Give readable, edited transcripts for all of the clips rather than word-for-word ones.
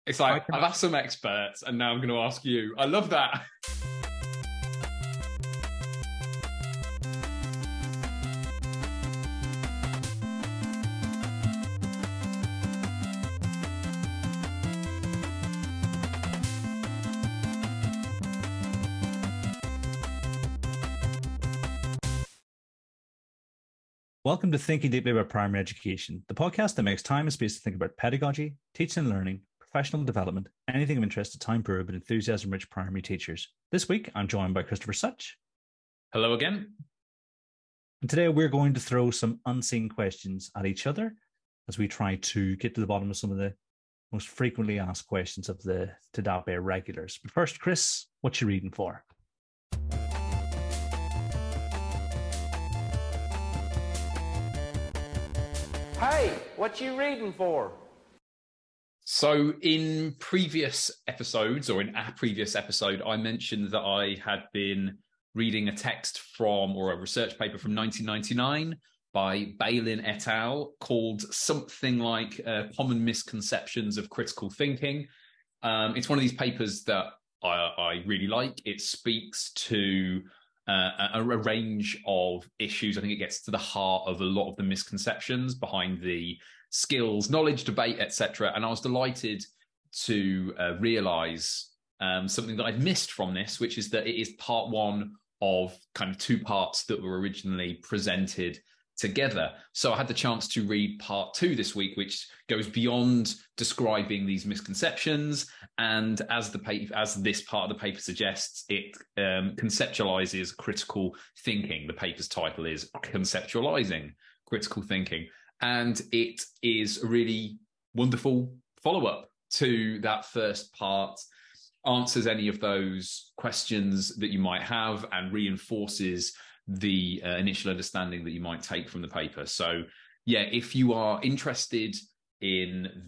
It's like, I've asked some experts and now I'm going to ask you. I love that. Welcome to Thinking Deeply About Primary Education, the podcast that makes time and space to think about pedagogy, teaching and learning, professional development, anything of interest to time-poor but enthusiasm-rich primary teachers. This week, I'm joined by Christopher Such. Hello again. And today we're going to throw some unseen questions at each other as we try to get to the bottom of some of the most frequently asked questions of the TDAPE regulars. But first, Chris, what you reading for? Hey, what you reading for? So in previous episodes, or in a previous episode, I mentioned that I had been reading a text from, or a research paper from 1999 by Bailyn et al. Called something like Common Misconceptions of Critical Thinking. It's one of these papers that I really like. It speaks to a range of issues. I think it gets to the heart of a lot of the misconceptions behind the skills, knowledge, debate, etc. And I was delighted to realise something that I'd missed from this, which is that it is part one of kind of two parts that were originally presented together. So I had the chance to read part two this week, which goes beyond describing these misconceptions. And as this part of the paper suggests, it conceptualizes critical thinking. The paper's title is Conceptualizing Critical Thinking. And it is a really wonderful follow-up to that first part, answers any of those questions that you might have and reinforces the initial understanding that you might take from the paper. So yeah, if you are interested in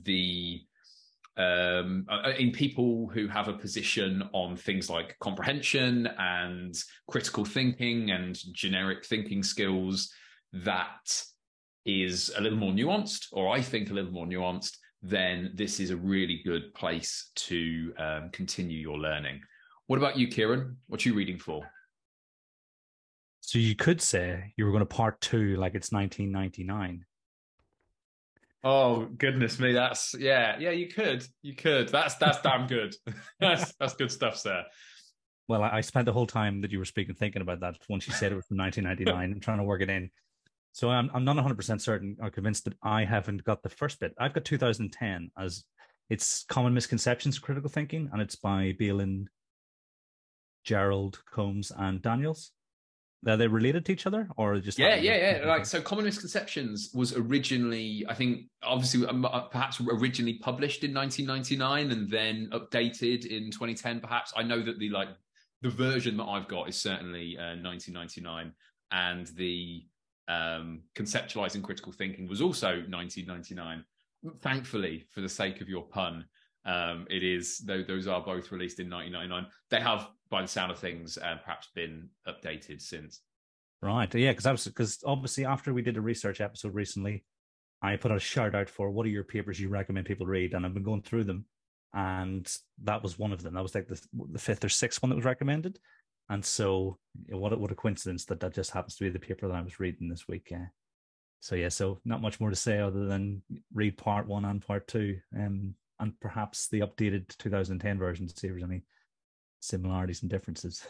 in people who have a position on things like comprehension and critical thinking and generic thinking skills that is a little more nuanced, or I think a little more nuanced, then this is a really good place to continue your learning. What about you, Kieran? What are you reading for? So you could say you were going to part two like it's 1999. Oh, goodness me. Yeah, you could. That's damn good. That's good stuff, sir. Well, I spent the whole time that you were speaking thinking about that once you said it was from 1999 and trying to work it in. So I'm not 100% certain or convinced that I haven't got the first bit. I've got 2010 as it's Common Misconceptions of Critical Thinking, and it's by Bailyn, Gerald, Combs, and Daniels. Are they related to each other, or just yeah? Like, so Common Misconceptions was originally, I think, obviously, perhaps originally published in 1999 and then updated in 2010. Perhaps I know that the version that I've got is certainly 1999, and the Conceptualizing Critical Thinking was also 1999. Thankfully, for the sake of your pun, it is, those are both released in 1999. They have, by the sound of things, perhaps been updated since. Right, yeah, because obviously after we did a research episode recently, I put a shout out for what are your papers you recommend people read, and I've been going through them, and that was one of them. That was like the fifth or sixth one that was recommended, and so what a coincidence that just happens to be the paper that I was reading this week. So not much more to say other than read part one and part two, and perhaps the updated 2010 version to see if there's any similarities and differences.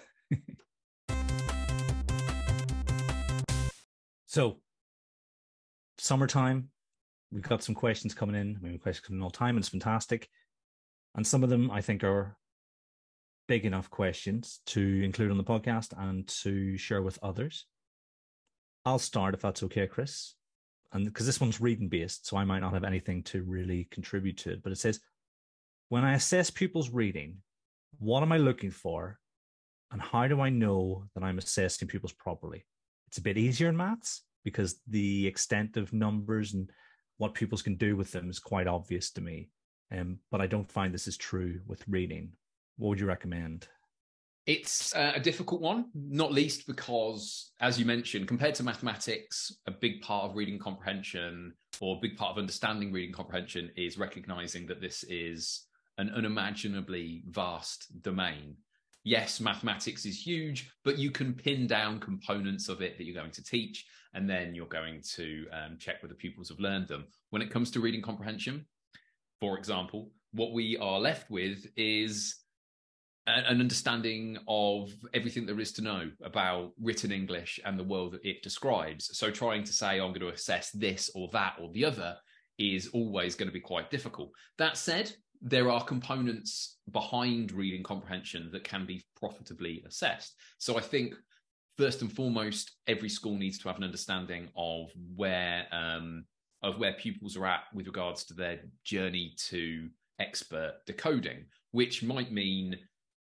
So, summertime, we've got some questions coming in. We have questions coming in all the time, and it's fantastic. And some of them, I think, are big enough questions to include on the podcast and to share with others. I'll start, if that's okay, Chris. And because this one's reading based, so I might not have anything to really contribute to it. But it says, when I assess pupils' reading, what am I looking for? And how do I know that I'm assessing pupils properly? It's a bit easier in maths because the extent of numbers and what pupils can do with them is quite obvious to me. But I don't find this is true with reading. What would you recommend? It's a difficult one, not least because, as you mentioned, compared to mathematics, a big part of reading comprehension, or a big part of understanding reading comprehension, is recognizing that this is an unimaginably vast domain. Yes, mathematics is huge, but you can pin down components of it that you're going to teach, and then you're going to check whether pupils have learned them. When it comes to reading comprehension, for example, what we are left with is an understanding of everything there is to know about written English and the world that it describes. So trying to say, I'm going to assess this or that or the other is always going to be quite difficult. That said, there are components behind reading comprehension that can be profitably assessed. So I think, first and foremost, every school needs to have an understanding of where pupils are at with regards to their journey to expert decoding, which might mean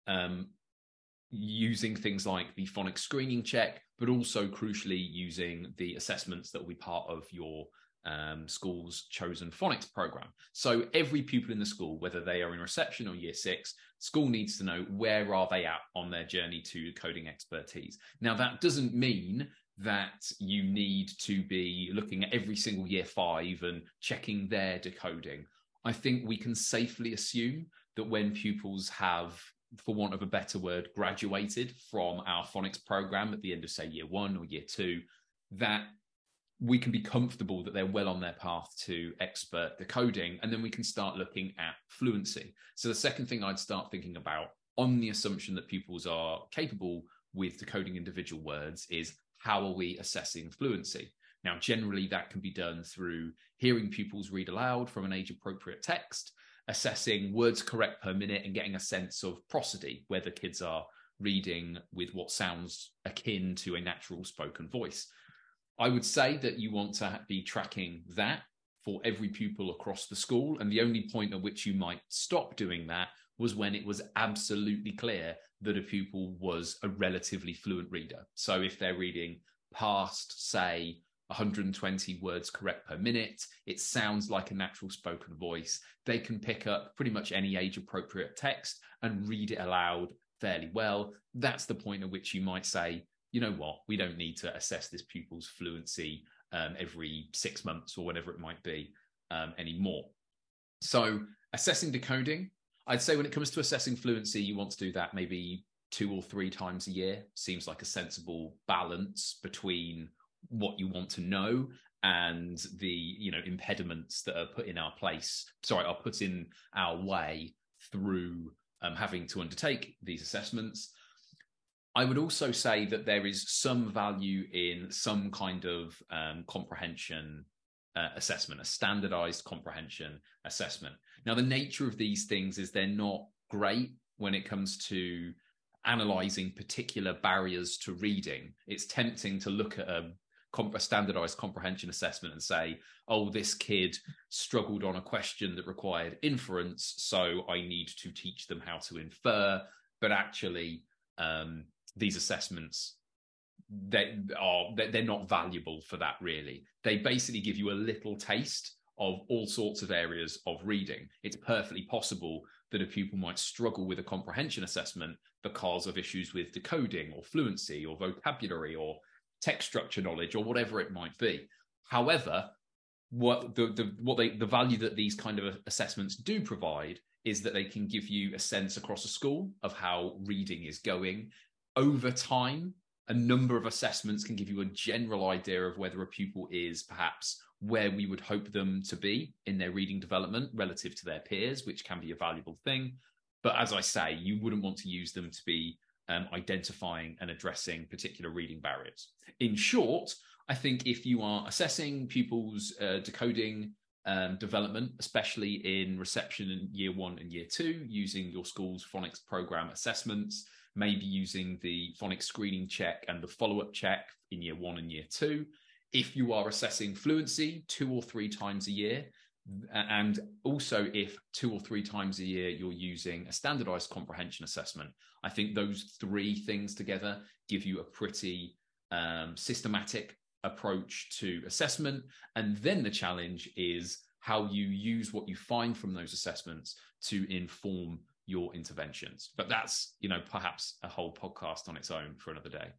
using things like the phonics screening check, but also crucially using the assessments that will be part of your school's chosen phonics program. So every pupil in the school, whether they are in reception or year 6, school needs to know where are they at on their journey to coding expertise. Now, that doesn't mean that you need to be looking at every single year 5 and checking their decoding. I think we can safely assume that when pupils have, for want of a better word, graduated from our phonics program at the end of, say, year 1 or year 2, that we can be comfortable that they're well on their path to expert decoding, and then we can start looking at fluency. So the second thing I'd start thinking about, on the assumption that pupils are capable with decoding individual words, is how are we assessing fluency? Now, generally, that can be done through hearing pupils read aloud from an age-appropriate text, assessing words correct per minute, and getting a sense of prosody, whether kids are reading with what sounds akin to a natural spoken voice. I would say that you want to be tracking that for every pupil across the school, and the only point at which you might stop doing that was when it was absolutely clear that a pupil was a relatively fluent reader. So if they're reading past, say, 120 words correct per minute, it sounds like a natural spoken voice, they can pick up pretty much any age-appropriate text and read it aloud fairly well. That's the point at which you might say, you know what, we don't need to assess this pupil's fluency every 6 months or whatever it might be anymore. So assessing decoding, I'd say when it comes to assessing fluency, you want to do that maybe 2 or 3 times a year. Seems like a sensible balance between what you want to know and the impediments that are put in our way through having to undertake these assessments. I would also say that there is some value in some kind of comprehension assessment, a standardized comprehension assessment. Now, the nature of these things is they're not great when it comes to analyzing particular barriers to reading. It's tempting to look at a standardized comprehension assessment and say, oh, this kid struggled on a question that required inference, so I need to teach them how to infer. But actually, these assessments, they're not valuable for that, really. They basically give you a little taste of all sorts of areas of reading. It's perfectly possible that a pupil might struggle with a comprehension assessment because of issues with decoding or fluency or vocabulary or text structure knowledge or whatever it might be. However, the value that these kind of assessments do provide is that they can give you a sense across a school of how reading is going. Over time, a number of assessments can give you a general idea of whether a pupil is perhaps where we would hope them to be in their reading development relative to their peers, which can be a valuable thing. But as I say, you wouldn't want to use them to be identifying and addressing particular reading barriers. In short, I think if you are assessing pupils' decoding development, especially in reception in year 1 and year 2, using your school's phonics program assessments, maybe using the phonics screening check and the follow-up check in year 1 and year 2. If you are assessing fluency 2 or 3 times a year, and also if 2 or 3 times a year you're using a standardized comprehension assessment, I think those 3 things together give you a pretty systematic approach to assessment. And then the challenge is how you use what you find from those assessments to inform your interventions. But that's, perhaps a whole podcast on its own for another day.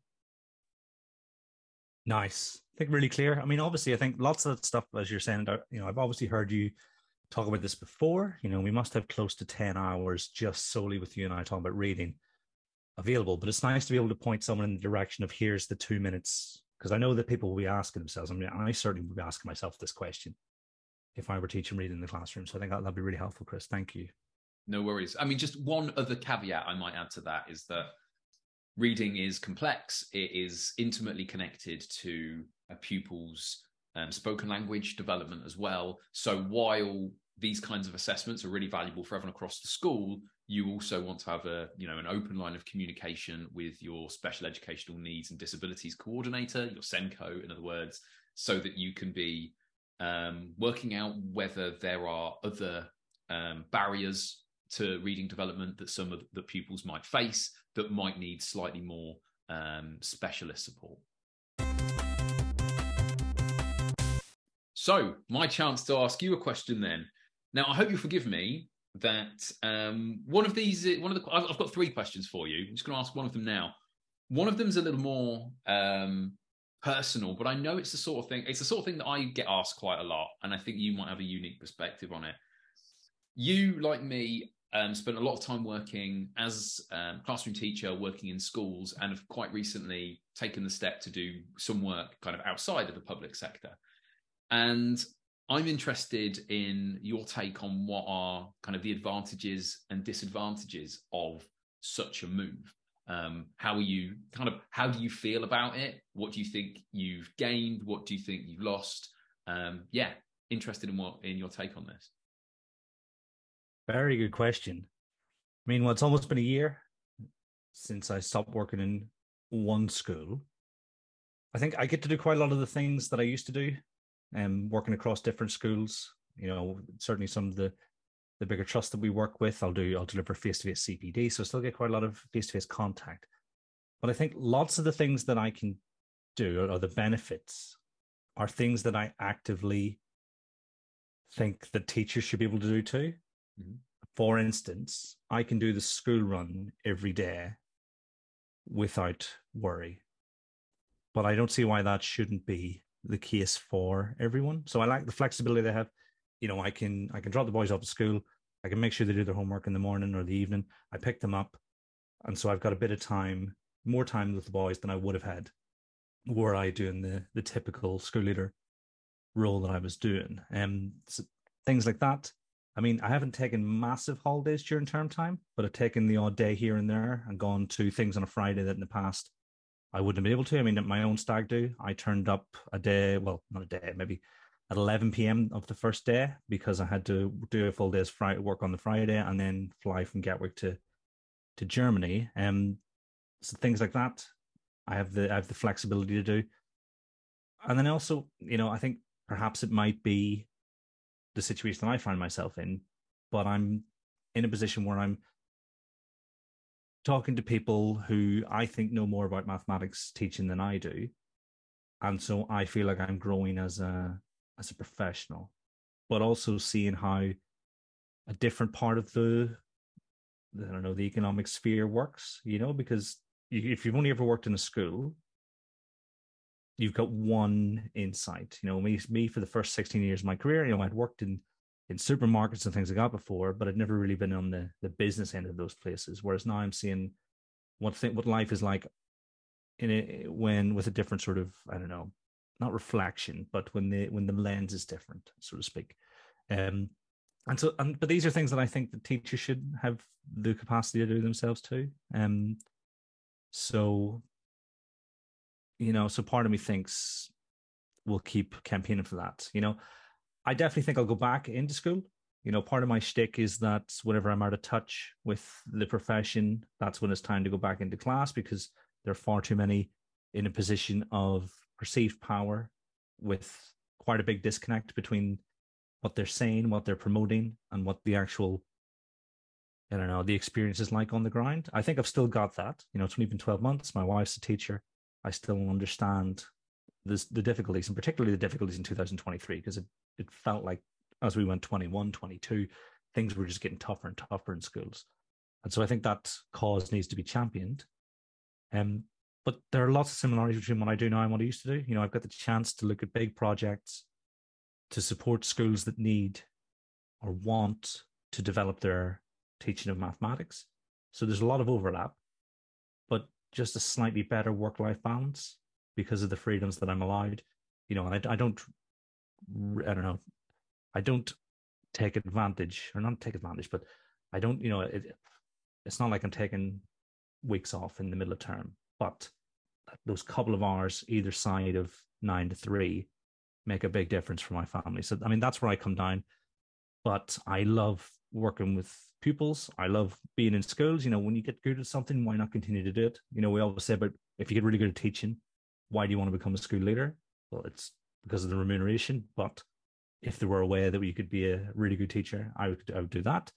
Nice. I think really clear. I mean, obviously, I think lots of that stuff, as you're saying, I've obviously heard you talk about this before. We must have close to 10 hours just solely with you and I talking about reading available. But it's nice to be able to point someone in the direction of here's the 2 minutes. Because I know that people will be asking themselves, I mean, I certainly would be asking myself this question if I were teaching reading in the classroom. So I think that'd be really helpful, Chris. Thank you. No worries. I mean, just one other caveat I might add to that is that reading is complex. It is intimately connected to a pupil's spoken language development as well. So while these kinds of assessments are really valuable for everyone across the school, you also want to have an open line of communication with your special educational needs and disabilities coordinator, your SENCO, in other words, so that you can be working out whether there are other barriers to reading development that some of the pupils might face that might need slightly more specialist support. So, my chance to ask you a question then. Now, I hope you forgive me that I've got 3 questions for you. I'm just going to ask one of them now. One of them is a little more personal, but I know it's the sort of thing that I get asked quite a lot, and I think you might have a unique perspective on it. You, like me, spent a lot of time working as a classroom teacher, working in schools, and have quite recently taken the step to do some work kind of outside of the public sector. And I'm interested in your take on what are kind of the advantages and disadvantages of such a move. How do you feel about it? What do you think you've gained? What do you think you've lost? Interested in your take on this. Very good question. I mean, it's almost been a year since I stopped working in one school. I think I get to do quite a lot of the things that I used to do, working across different schools. Certainly some of the bigger trusts that we work with, I'll deliver face-to-face CPD, so I still get quite a lot of face-to-face contact. But I think lots of the things that I can do, or the benefits, are things that I actively think that teachers should be able to do too. Mm-hmm. For instance, I can do the school run every day without worry. But I don't see why that shouldn't be the case for everyone. So I like the flexibility they have. I can drop the boys off at school. I can make sure they do their homework in the morning or the evening. I pick them up. And so I've got a bit of time, more time with the boys than I would have had were I doing the typical school leader role that I was doing. So things like that. I mean, I haven't taken massive holidays during term time, but I've taken the odd day here and there and gone to things on a Friday that in the past I wouldn't have been able to. I mean, at my own stag do, I turned up maybe at 11 p.m. of the first day because I had to do a full day's work on the Friday and then fly from Gatwick to Germany. So things like that, I have the flexibility to do. And then also, I think perhaps it might be the situation that I find myself in, but I'm in a position where I'm talking to people who I think know more about mathematics teaching than I do. And so I feel like I'm growing as a professional, but also seeing how a different part of the economic sphere works, because if you've only ever worked in a school, you've got one insight. Me for the first 16 years of my career, I'd worked in supermarkets and things like that before, but I'd never really been on the business end of those places. Whereas now I'm seeing what life is like with a different sort of, I don't know, not reflection, but when the lens is different, so to speak. But these are things that I think that teachers should have the capacity to do themselves too. So part of me thinks we'll keep campaigning for that. I definitely think I'll go back into school. Part of my shtick is that whenever I'm out of touch with the profession, that's when it's time to go back into class, because there are far too many in a position of perceived power with quite a big disconnect between what they're saying, what they're promoting, and what the actual, the experience is like on the ground. I think I've still got that. It's only been 12 months. My wife's a teacher. I still understand the difficulties, and particularly the difficulties in 2023, because it felt like as we went 21, 22, things were just getting tougher and tougher in schools. And so I think that cause needs to be championed. But there are lots of similarities between what I do now and what I used to do. I've got the chance to look at big projects, to support schools that need or want to develop their teaching of mathematics. So there's a lot of overlap, but just a slightly better work-life balance because of the freedoms that I'm allowed. And I don't know, I don't take advantage, or not take advantage, but I don't, it's not like I'm taking weeks off in the middle of term, but those couple of hours either side of 9 to 3 make a big difference for my family. So, that's where I come down. But I love working with pupils. I love being in schools. When you get good at something, why not continue to do it? We always say, but if you get really good at teaching, why do you want to become a school leader? Well, it's because of the remuneration. But if there were a way that you could be a really good teacher, I would do that.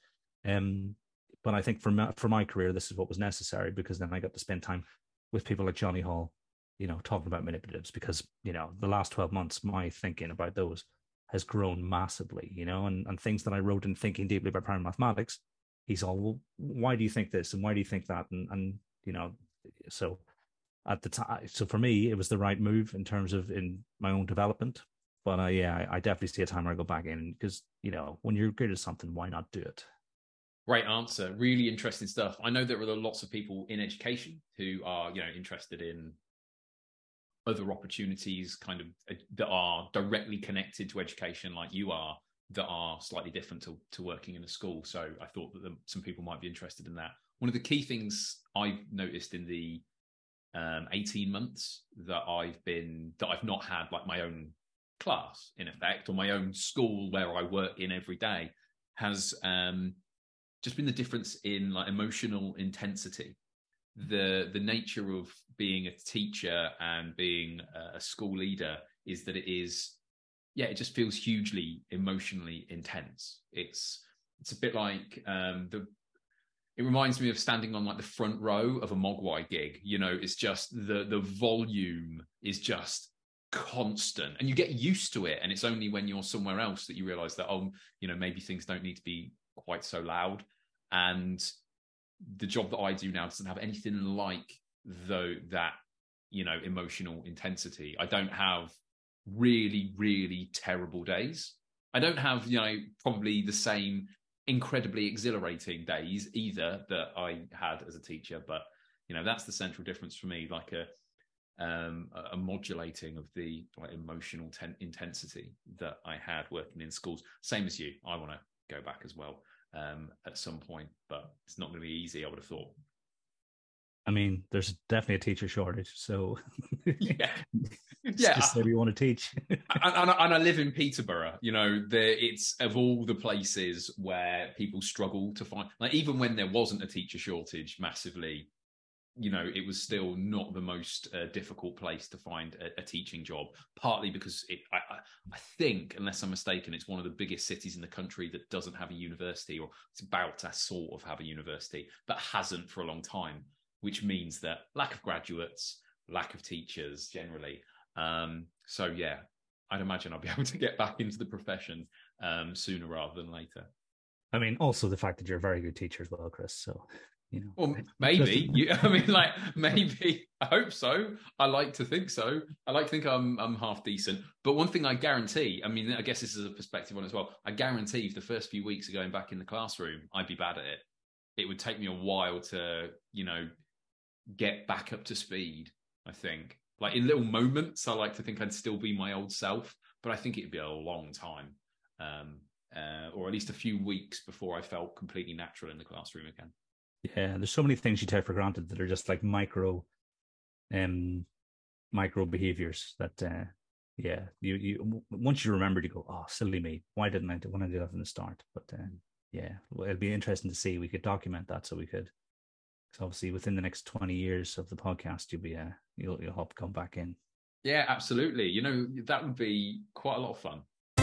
But I think for my career, this is what was necessary, because then I got to spend time with people like Johnny Hall, talking about manipulatives, because, the last 12 months, my thinking about those has grown massively, and things that I wrote in Thinking Deeply About Primary Mathematics, he's all, well, why do you think this? And why do you think that? And so at the time, so for me, it was the right move in terms of in my own development. But I definitely see a time where I go back in, because, when you're good at something, why not do it? Great answer. Really interesting stuff. I know there are lots of people in education who are, interested in other opportunities that are directly connected to education, like you are, that are slightly different to working in a school. So I thought that some people might be interested in that. One of the key things I've noticed in the 18 months that I've not had like my own class in effect, or my own school where I work in every day, has just been the difference in like emotional intensity. The nature of being a teacher and being a school leader is that it just feels hugely emotionally intense. It's a bit like it reminds me of standing on like the front row of a Mogwai gig. It's just the volume is just constant, and you get used to it, and it's only when you're somewhere else that you realize that maybe things don't need to be quite so loud. And the job that I do now doesn't have anything like that emotional intensity. I don't have really, really terrible days. I don't have probably the same incredibly exhilarating days either that I had as a teacher, but that's the central difference for me, like a modulating of the emotional intensity that I had working in schools. Same as you, I want to go back as well at some point, but it's not going to be easy, I would have thought. There's definitely a teacher shortage, so yeah. Just say we want to teach. and I live in Peterborough. It's of all the places where people struggle to find, like, even when there wasn't a teacher shortage massively, it was still not the most difficult place to find a teaching job, partly because I think, unless I'm mistaken, it's one of the biggest cities in the country that doesn't have a university, or it's about to sort of have a university, but hasn't for a long time, which means that lack of graduates, lack of teachers generally. So yeah, I'd imagine I'll be able to get back into the profession sooner rather than later. Also the fact that you're a very good teacher as well, Chris, so... Well, maybe. Maybe. I hope so. I like to think so. I like to think I'm half decent. But one thing I guarantee, I guess this is a perspective on it as well. I guarantee if the first few weeks of going back in the classroom, I'd be bad at it. It would take me a while to, get back up to speed, I think. Like in little moments, I like to think I'd still be my old self, but I think it'd be a long time, or at least a few weeks before I felt completely natural in the classroom again. Yeah, there's so many things you take for granted that are just like micro behaviors that you once you remember to go, oh, silly me, why didn't I do that from the start? But well, it'd be interesting to see. We could document that, so we could, because obviously within the next 20 years of the podcast, you'll have to come back in. Yeah, absolutely. That would be quite a lot of fun.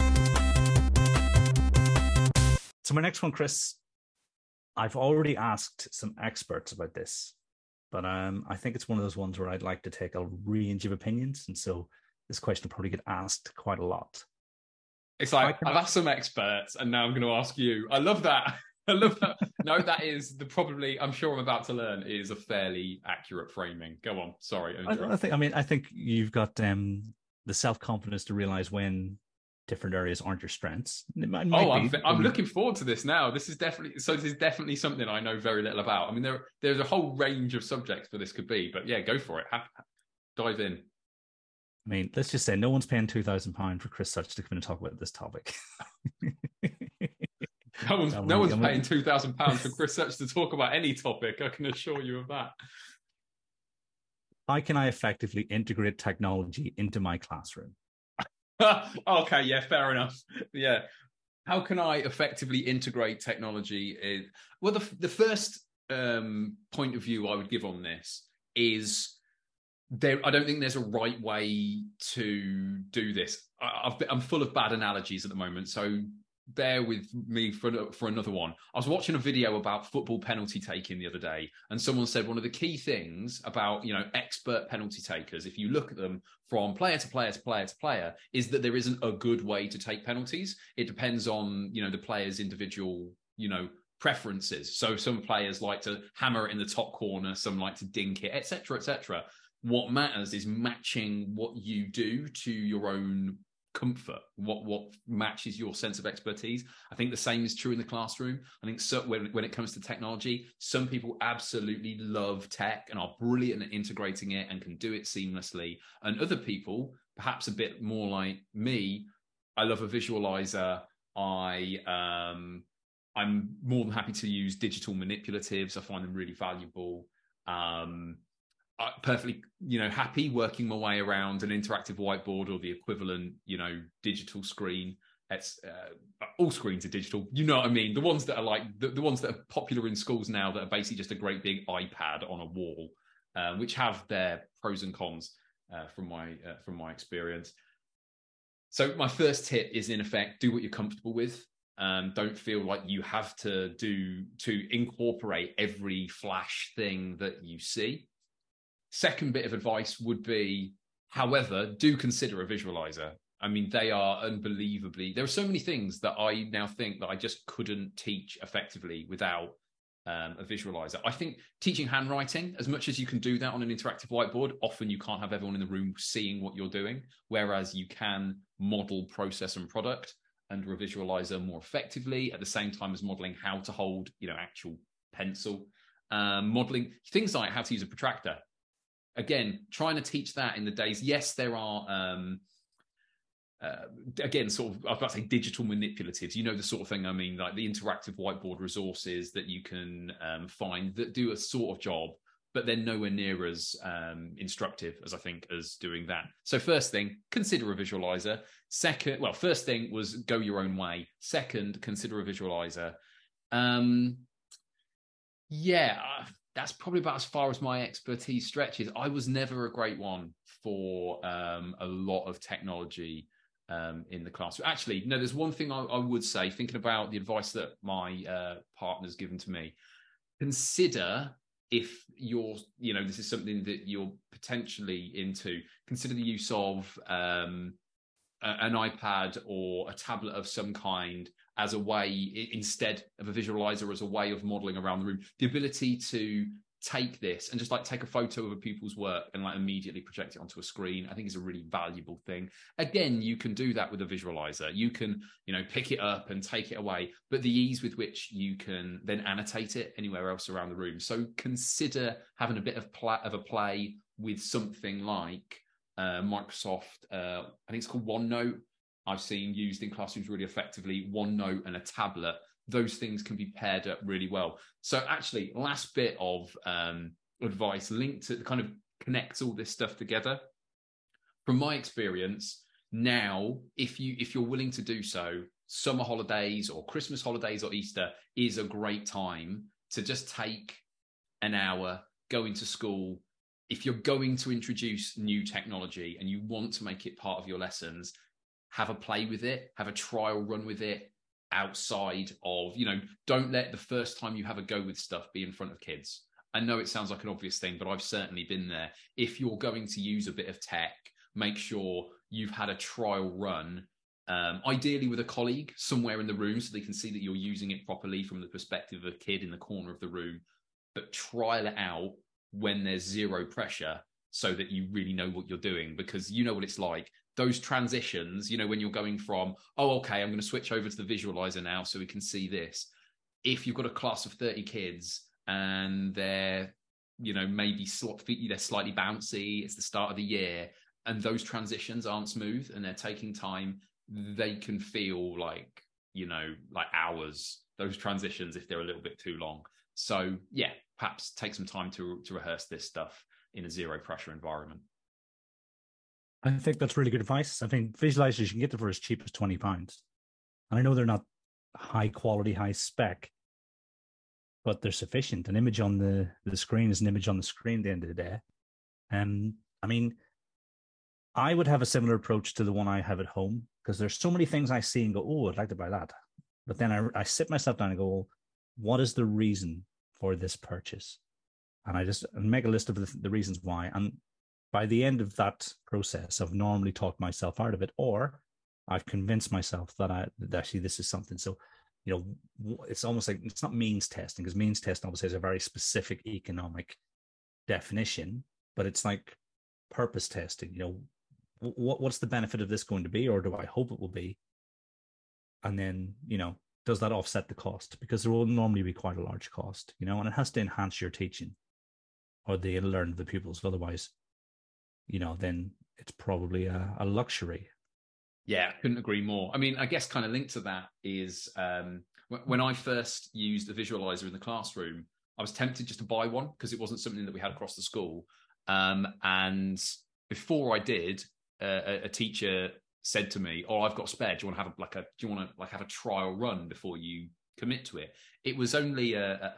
So my next one, Chris, I've already asked some experts about this, but I think it's one of those ones where I'd like to take a range of opinions, and so this question will probably get asked quite a lot. It's like, I've asked some experts, and now I'm going to ask you. I love that. I love that. No, that is I'm sure I'm about to learn, is a fairly accurate framing. Go on. Sorry. I think you've got the self-confidence to realize when different areas aren't your strengths. I'm looking forward to this now. This is definitely something I know very little about. I mean, there's a whole range of subjects where this could be, but yeah, go for it. Dive in. I mean, let's just say no one's paying £2,000 for Chris Such to come in and talk about this topic. No one's paying £2,000 for Chris Such to talk about any topic. I can assure you of that. How can I effectively integrate technology into my classroom? Okay, yeah, fair enough. Yeah. How can I effectively integrate technology? Well, the first point of view I would give on this is I don't think there's a right way to do this. I'm full of bad analogies at the moment, so bear with me for another one. I was watching a video about football penalty taking the other day, and someone said one of the key things about, expert penalty takers, if you look at them from player to player to player to player, is that there isn't a good way to take penalties. It depends on, the player's individual, preferences. So some players like to hammer it in the top corner, some like to dink it, etc., etc. What matters is matching what you do to your own comfort, what matches your sense of expertise. I think the same is true in the classroom. I think when it comes to technology, some people absolutely love tech and are brilliant at integrating it and can do it seamlessly. And other people, perhaps a bit more like me, I love a visualizer. I'm more than happy to use digital manipulatives. I find them really valuable. Perfectly, happy working my way around an interactive whiteboard or the equivalent, digital screen. It's all screens are digital. You know what I mean? The ones that are like the ones that are popular in schools now that are basically just a great big iPad on a wall, which have their pros and cons from my experience. So my first tip is, in effect, do what you're comfortable with. Don't feel like you have to incorporate every flash thing that you see. Second bit of advice would be, however, do consider a visualizer. I mean, they are unbelievably... There are so many things that I now think that I just couldn't teach effectively without a visualizer. I think teaching handwriting, as much as you can do that on an interactive whiteboard, often you can't have everyone in the room seeing what you're doing, whereas you can model process and product under a visualizer more effectively, at the same time as modeling how to hold, actual pencil. Modeling things like how to use a protractor. Again, trying to teach that in the days. Yes, there are, again, sort of, I was about to say digital manipulatives, the sort of thing I mean, like the interactive whiteboard resources that you can find that do a sort of job, but they're nowhere near as instructive as I think as doing that. So first thing, consider a visualizer. First thing was go your own way. Second, consider a visualizer. That's probably about as far as my expertise stretches. I was never a great one for a lot of technology in the classroom. Actually, no, there's one thing I would say, thinking about the advice that my partner's given to me. Consider, if you're, this is something that you're potentially into, consider the use of an iPad or a tablet of some kind as a way, instead of a visualizer, as a way of modeling around the room. The ability to take this and just take a photo of a pupil's work and immediately project it onto a screen, I think is a really valuable thing. Again, you can do that with a visualizer. You can, pick it up and take it away, but the ease with which you can then annotate it anywhere else around the room. So consider having a bit of a play with something like Microsoft, I think it's called OneNote. I've seen used in classrooms really effectively. OneNote and a tablet, those things can be paired up really well. So actually, last bit of advice linked to kind of connects all this stuff together. From my experience, now, if you're willing to do so, summer holidays or Christmas holidays or Easter is a great time to just take an hour, go into school. If you're going to introduce new technology and you want to make it part of your lessons, have a play with it, have a trial run with it outside of, don't let the first time you have a go with stuff be in front of kids. I know it sounds like an obvious thing, but I've certainly been there. If you're going to use a bit of tech, make sure you've had a trial run, ideally with a colleague somewhere in the room so they can see that you're using it properly from the perspective of a kid in the corner of the room, but trial it out when there's zero pressure so that you really know what you're doing, because you know what it's like. those transitions, you know, when you're going from, oh, okay, I'm going to switch over to the visualizer now so we can see this. If you've got a class of 30 kids and they're, you know, maybe they're slightly bouncy, it's the start of the year, and those transitions aren't smooth and they're taking time, they can feel like, you know, like hours, those transitions, if they're a little bit too long. So yeah, perhaps take some time to rehearse this stuff in a zero pressure environment. I think that's really good advice. I think visualizers, you can get them for as cheap as £20. And I know they're not high quality, high spec, but they're sufficient. An image on the screen is an image on the screen at the end of the day. And I mean, I would have a similar approach to the one I have at home, because there's so many things I see and go, oh, I'd like to buy that. But then I sit myself down and go, well, what is the reason for this purchase? And I just make a list of the reasons why. And by the end of that process, I've normally talked myself out of it, or I've convinced myself that actually this is something. So, you know, it's almost like, it's not means testing, because means testing obviously has a very specific economic definition, but it's like purpose testing. You know, what's the benefit of this going to be, or do I hope it will be? And then, you know, does that offset the cost? Because there will normally be quite a large cost, you know, and it has to enhance your teaching or the learning of the pupils. Otherwise, you know, then it's probably a luxury. Yeah, couldn't agree more. I mean, I guess kind of linked to that is when I first used a visualizer in the classroom, I was tempted just to buy one because it wasn't something that we had across the school. And before I did, a teacher said to me, "Oh, I've got a spare. Do you want to have have a trial run before you commit to it?" It was only a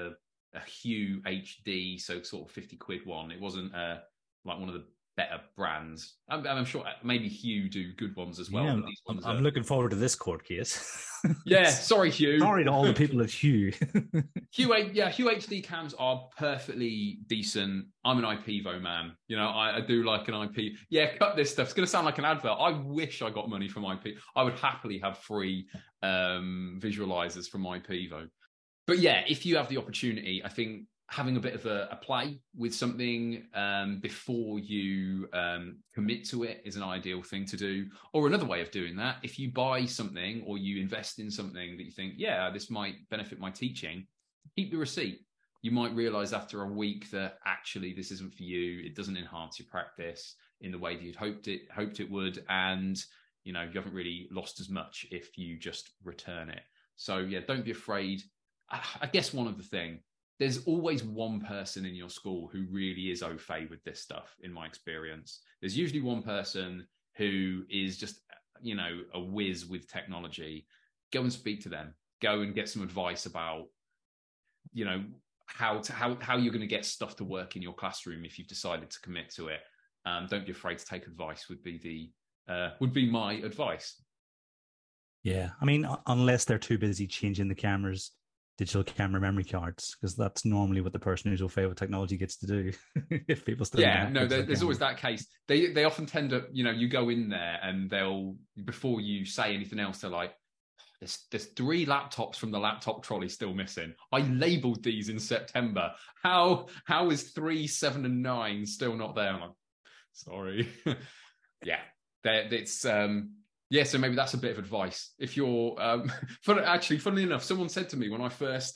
Hue HD, so sort of 50 quid one. It wasn't like one of the better brands. I'm sure maybe Hue do good ones as well. Yeah, but these ones I'm looking forward to this court case. Yeah, sorry, Hue. Sorry to all the people at Hue. Hue HD cams are perfectly decent. I'm an IPEVO man. You know, I do like an IP. Yeah, cut this stuff. It's going to sound like an advert. I wish I got money from IP. I would happily have free visualizers from IPEVO. But yeah, if you have the opportunity, I think having a bit of a play with something before you commit to it is an ideal thing to do. Or another way of doing that, if you buy something or you invest in something that you think, yeah, this might benefit my teaching, keep the receipt. You might realize after a week that actually this isn't for you. It doesn't enhance your practice in the way that you'd hoped it would. And, you know, you haven't really lost as much if you just return it. So yeah, don't be afraid. I guess one other thing, there's always one person in your school who really is au fait with this stuff, in my experience. There's usually one person who is just, you know, a whiz with technology. Go and speak to them. Go and get some advice about, you know, how you're going to get stuff to work in your classroom if you've decided to commit to it. Don't be afraid to take advice would be my advice. Yeah, I mean, unless they're too busy changing the cameras, digital camera memory cards, because that's normally what the person who's au fait with technology gets to do. If people still there's always that case. They often tend to, you know, you go in there and they'll, before you say anything else, they're like, there's 3 laptops from the laptop trolley still missing. I labeled these in September. How is 3, 7 and 9 still not there? I'm like, sorry. Yeah, it's yeah, so maybe that's a bit of advice. If you're, funnily enough, someone said to me when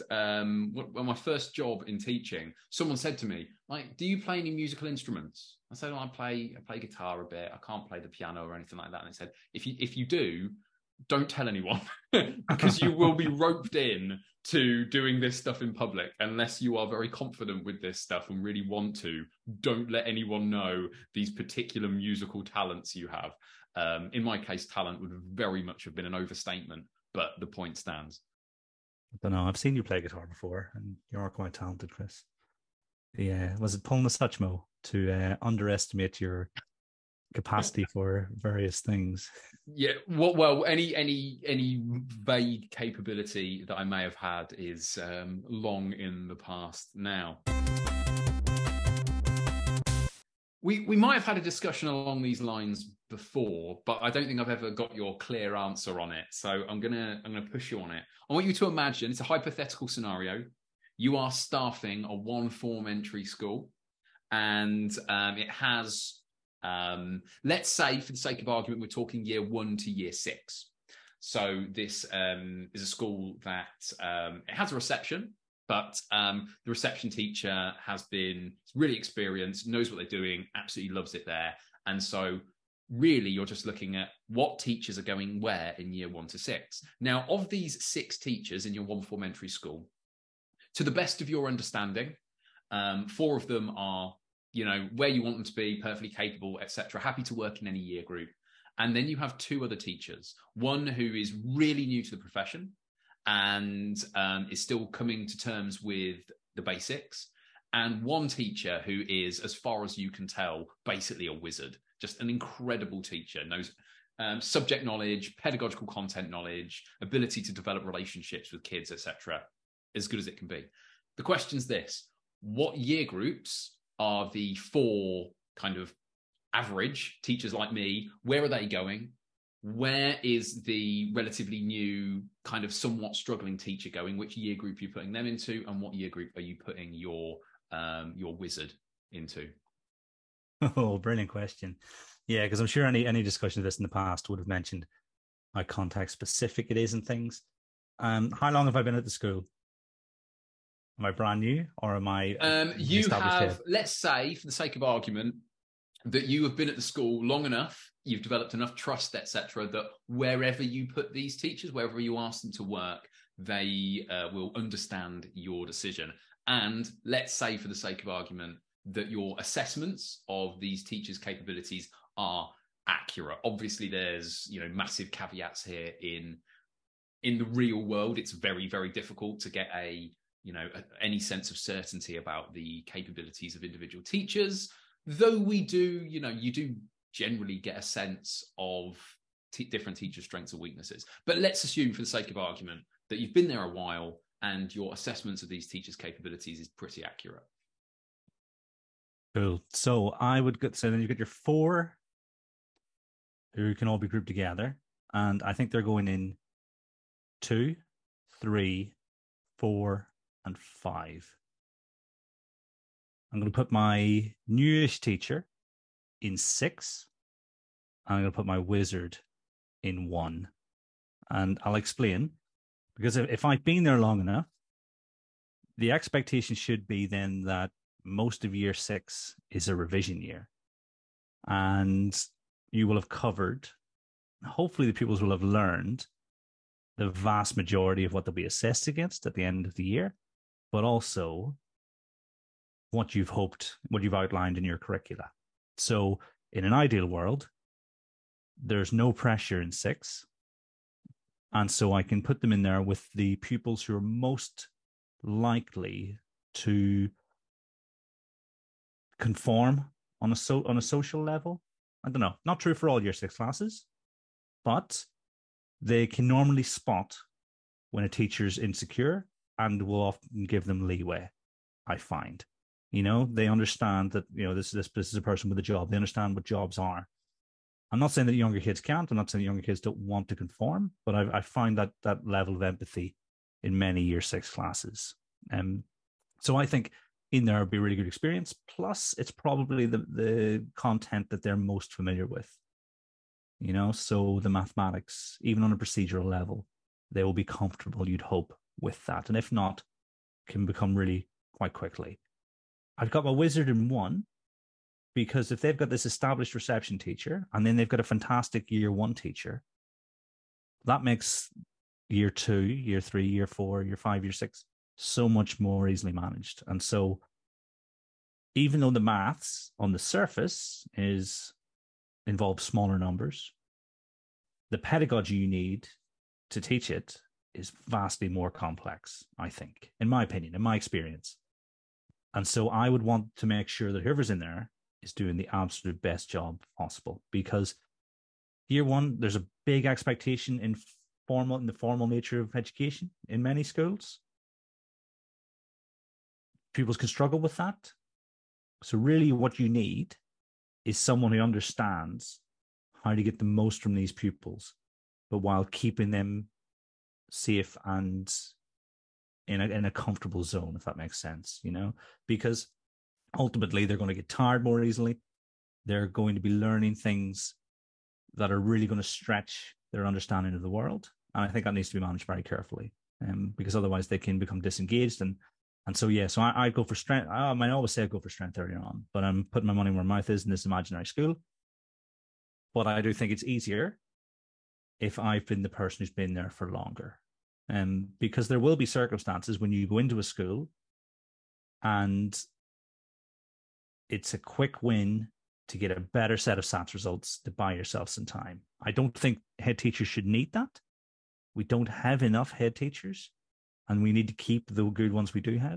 my first job in teaching, someone said to me, like, do you play any musical instruments? I said, I play guitar a bit. I can't play the piano or anything like that. And they said, if you do, don't tell anyone because you will be roped in to doing this stuff in public unless you are very confident with this stuff and really want to. Don't let anyone know these particular musical talents you have. In my case, talent would very much have been an overstatement, but the point stands. I don't know. I've seen you play guitar before, and you are quite talented, Chris. Yeah, was it Paul Masachmo to underestimate your capacity for various things? Yeah, well, any vague capability that I may have had is long in the past now. We might have had a discussion along these lines before, but I don't think I've ever got your clear answer on it. So I'm gonna push you on it. I want you to imagine, it's a hypothetical scenario. You are staffing a 1-form entry school, and it has Let's say, for the sake of argument, we're talking year 1 to year 6. So this is a school that it has a reception, but the reception teacher has been really experienced, knows what they're doing, absolutely loves it there. And so really you're just looking at what teachers are going where in year 1 to 6. Now, of these 6 teachers in your one form entry school, to the best of your understanding, 4 of them are, where you want them to be, perfectly capable, etc., happy to work in any year group. And then you have 2 other teachers, one who is really new to the profession and is still coming to terms with the basics, and one teacher who is, as far as you can tell, basically a wizard, just an incredible teacher, knows subject knowledge, pedagogical content knowledge, ability to develop relationships with kids, etc., as good as it can be. The question's this: what year groups are the 4 kind of average teachers like me? Where are they going? Where is the relatively new, kind of somewhat struggling teacher going? Which year group are you putting them into, and what year group are you putting your wizard into? Oh, brilliant question. Yeah, because I'm sure any discussion of this in the past would have mentioned how context specific it is and things. How long have I been at the school? Am I brand new, or am I you have head? Let's say, for the sake of argument, that you have been at the school long enough, you've developed enough trust, etc., that wherever you put these teachers, wherever you ask them to work, they will understand your decision. And let's say, for the sake of argument, that your assessments of these teachers' capabilities are accurate. Obviously, there's massive caveats here. In the real world, it's very, very difficult to get any sense of certainty about the capabilities of individual teachers. Though we do, you do generally get a sense of different teachers' strengths and weaknesses. But let's assume, for the sake of argument, that you've been there a while and your assessments of these teachers' capabilities is pretty accurate. Cool. So then you get your 4 who can all be grouped together. And I think they're going in 2, 3, 4, and 5. I'm going to put my newish teacher in 6. I'm going to put my wizard in 1. And I'll explain, because if I've been there long enough, the expectation should be then that most of year 6 is a revision year. And you will have covered, hopefully the pupils will have learned the vast majority of what they'll be assessed against at the end of the year, but also what you've outlined in your curricula. So in an ideal world, there's no pressure in 6. And so I can put them in there with the pupils who are most likely to conform on a social level. I don't know, not true for all year 6 classes, but they can normally spot when a teacher's insecure and will often give them leeway, I find. They understand that, this is a person with a job. They understand what jobs are. I'm not saying that younger kids can't. I'm not saying that younger kids don't want to conform, but I find that level of empathy in many year 6 classes. So I think in there would be a really good experience. Plus, it's probably the content that they're most familiar with. So the mathematics, even on a procedural level, they will be comfortable, you'd hope, with that. And if not, can become really quite quickly. I've got my wizard in 1, because if they've got this established reception teacher and then they've got a fantastic year 1 teacher, that makes year 2, year 3, year 4, year 5, year 6 so much more easily managed. And so even though the maths on the surface involves smaller numbers, the pedagogy you need to teach it is vastly more complex, I think, in my opinion, in my experience. And so I would want to make sure that whoever's in there is doing the absolute best job possible, because year 1, there's a big expectation in the formal nature of education in many schools. Pupils can struggle with that. So really what you need is someone who understands how to get the most from these pupils, but while keeping them safe and in a comfortable zone, if that makes sense, because ultimately they're going to get tired more easily. they're going to be learning things that are really going to stretch their understanding of the world. And I think that needs to be managed very carefully, because otherwise they can become disengaged. And so, yeah, so I go for strength. I might always say I go for strength earlier on, but I'm putting my money where my mouth is in this imaginary school. But I do think it's easier if I've been the person who's been there for longer. Because there will be circumstances when you go into a school and it's a quick win to get a better set of SATs results to buy yourself some time. I don't think head teachers should need that. We don't have enough head teachers, and we need to keep the good ones we do have.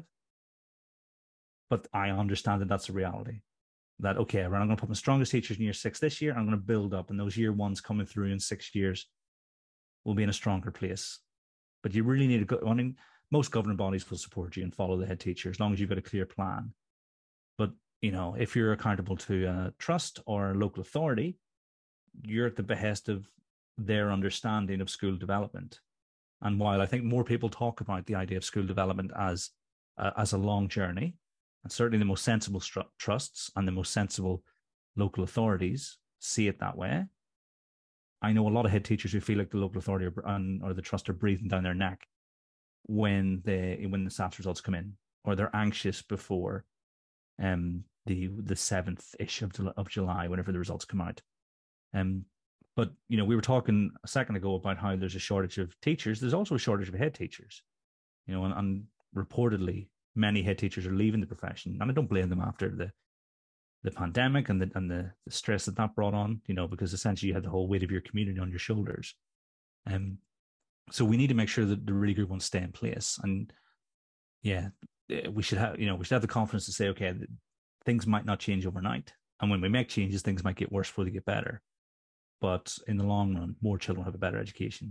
But I understand that that's a reality. That, okay, I'm going to put my strongest teachers in year 6 this year. I'm going to build up, and those year 1s coming through in 6 years will be in a stronger place. But you really need to go. I mean, most governing bodies will support you and follow the head teacher as long as you've got a clear plan. But, you know, if you're accountable to a trust or a local authority, you're at the behest of their understanding of school development. And while I think more people talk about the idea of school development as a long journey, and certainly the most sensible trusts and the most sensible local authorities see it that way, I know a lot of head teachers who feel like the local authority or the trust are breathing down their neck when the SATs results come in, or they're anxious before the 7th-ish of July, whenever the results come out. But, you know, we were talking a second ago about how there's a shortage of teachers. There's also a shortage of head teachers, you know, and reportedly many head teachers are leaving the profession. And I don't blame them after the pandemic and the stress that brought on, you know, because essentially you had the whole weight of your community on your shoulders. So we need to make sure that the really good ones stay in place. And yeah, we should have the confidence to say, okay, things might not change overnight. And when we make changes, things might get worse before they get better. But in the long run, more children have a better education.